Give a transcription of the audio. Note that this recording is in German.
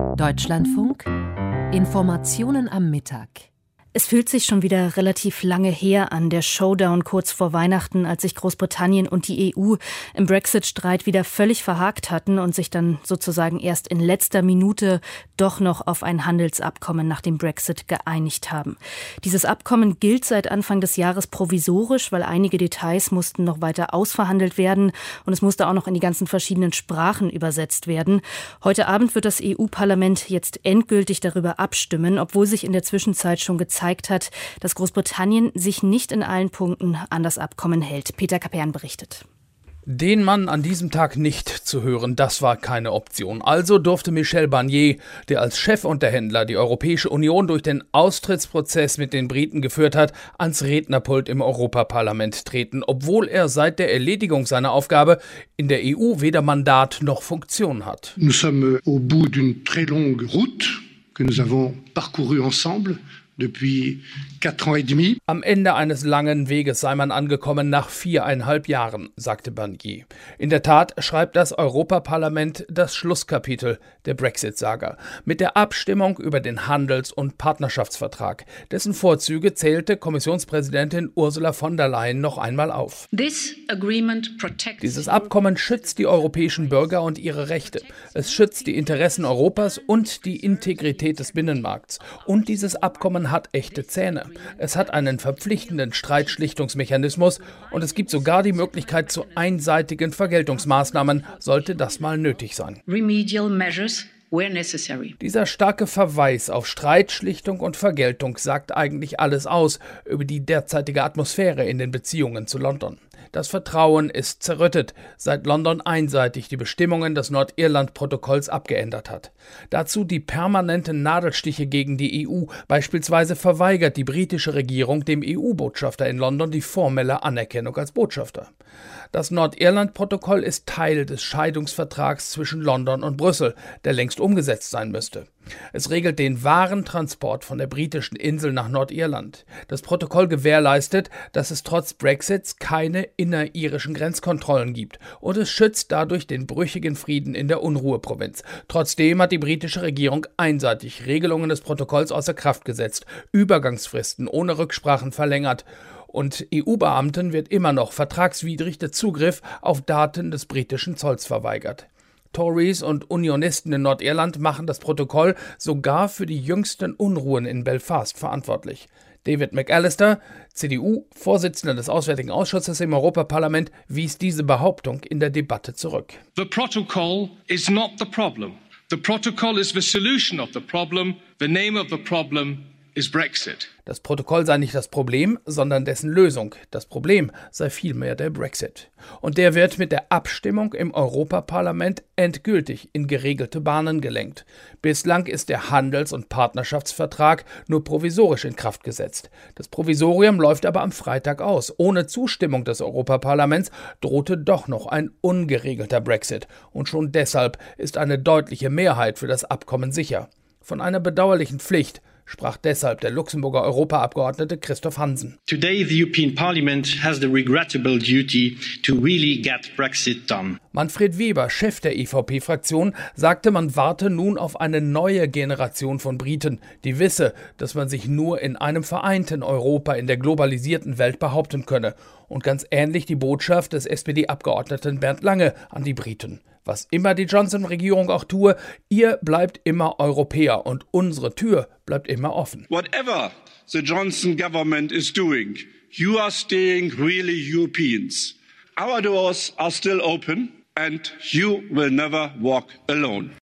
Deutschlandfunk. Informationen am Mittag. Es fühlt sich schon wieder relativ lange her an, der Showdown kurz vor Weihnachten, als sich Großbritannien und die EU im Brexit-Streit wieder völlig verhakt hatten und sich dann sozusagen erst in letzter Minute doch noch auf ein Handelsabkommen nach dem Brexit geeinigt haben. Dieses Abkommen gilt seit Anfang des Jahres provisorisch, weil einige Details mussten noch weiter ausverhandelt werden und es musste auch noch in die ganzen verschiedenen Sprachen übersetzt werden. Heute Abend wird das EU-Parlament jetzt endgültig darüber abstimmen, obwohl sich in der Zwischenzeit schon gezeigt hat, dass Großbritannien sich nicht in allen Punkten an das Abkommen hält. Peter Kapern berichtet. Den Mann an diesem Tag nicht zu hören, das war keine Option. Also durfte Michel Barnier, der als Chefunterhändler die Europäische Union durch den Austrittsprozess mit den Briten geführt hat, ans Rednerpult im Europaparlament treten, obwohl er seit der Erledigung seiner Aufgabe in der EU weder Mandat noch Funktion hat. Nous sommes au bout d'une très longue route que nous avons parcourue ensemble. Am Ende eines langen Weges sei man angekommen nach 4,5 Jahren, sagte Barnier. In der Tat schreibt das Europaparlament das Schlusskapitel der Brexit-Saga mit der Abstimmung über den Handels- und Partnerschaftsvertrag. Dessen Vorzüge zählte Kommissionspräsidentin Ursula von der Leyen noch einmal auf. Dieses Abkommen schützt die europäischen Bürger und ihre Rechte. Es schützt die Interessen Europas und die Integrität des Binnenmarkts. Und dieses Abkommen hat echte Zähne. Es hat einen verpflichtenden Streitschlichtungsmechanismus und es gibt sogar die Möglichkeit zu einseitigen Vergeltungsmaßnahmen, sollte das mal nötig sein. Dieser starke Verweis auf Streitschlichtung und Vergeltung sagt eigentlich alles aus über die derzeitige Atmosphäre in den Beziehungen zu London. Das Vertrauen ist zerrüttet, seit London einseitig die Bestimmungen des Nordirland-Protokolls abgeändert hat. Dazu die permanenten Nadelstiche gegen die EU. Beispielsweise verweigert die britische Regierung dem EU-Botschafter in London die formelle Anerkennung als Botschafter. Das Nordirland-Protokoll ist Teil des Scheidungsvertrags zwischen London und Brüssel, der längst umgesetzt sein müsste. Es regelt den Warentransport von der britischen Insel nach Nordirland. Das Protokoll gewährleistet, dass es trotz Brexits keine inneririschen Grenzkontrollen gibt und es schützt dadurch den brüchigen Frieden in der Unruheprovinz. Trotzdem hat die britische Regierung einseitig Regelungen des Protokolls außer Kraft gesetzt, Übergangsfristen ohne Rücksprachen verlängert und EU-Beamten wird immer noch vertragswidrig der Zugriff auf Daten des britischen Zolls verweigert. Tories und Unionisten in Nordirland machen das Protokoll sogar für die jüngsten Unruhen in Belfast verantwortlich. David McAllister, CDU, Vorsitzender des Auswärtigen Ausschusses im Europaparlament, wies diese Behauptung in der Debatte zurück. The protocol is not the problem. The protocol is the solution of the problem. The name of the problem is Brexit. Das Protokoll sei nicht das Problem, sondern dessen Lösung. Das Problem sei vielmehr der Brexit. Und der wird mit der Abstimmung im Europaparlament endgültig in geregelte Bahnen gelenkt. Bislang ist der Handels- und Partnerschaftsvertrag nur provisorisch in Kraft gesetzt. Das Provisorium läuft aber am Freitag aus. Ohne Zustimmung des Europaparlaments drohte doch noch ein ungeregelter Brexit. Und schon deshalb ist eine deutliche Mehrheit für das Abkommen sicher. Von einer bedauerlichen Pflicht sprach deshalb der Luxemburger Europaabgeordnete Christoph Hansen. Today the European Parliament has the regrettable duty to really get Brexit done. Manfred Weber, Chef der EVP-Fraktion, sagte, man warte nun auf eine neue Generation von Briten, die wisse, dass man sich nur in einem vereinten Europa in der globalisierten Welt behaupten könne. Und ganz ähnlich die Botschaft des SPD-Abgeordneten Bernd Lange an die Briten. Was immer die Johnson-Regierung auch tue, ihr bleibt immer Europäer und unsere Tür bleibt immer offen. Whatever the Johnson government is doing, you are staying really Europeans. Our doors are still open and you will never walk alone.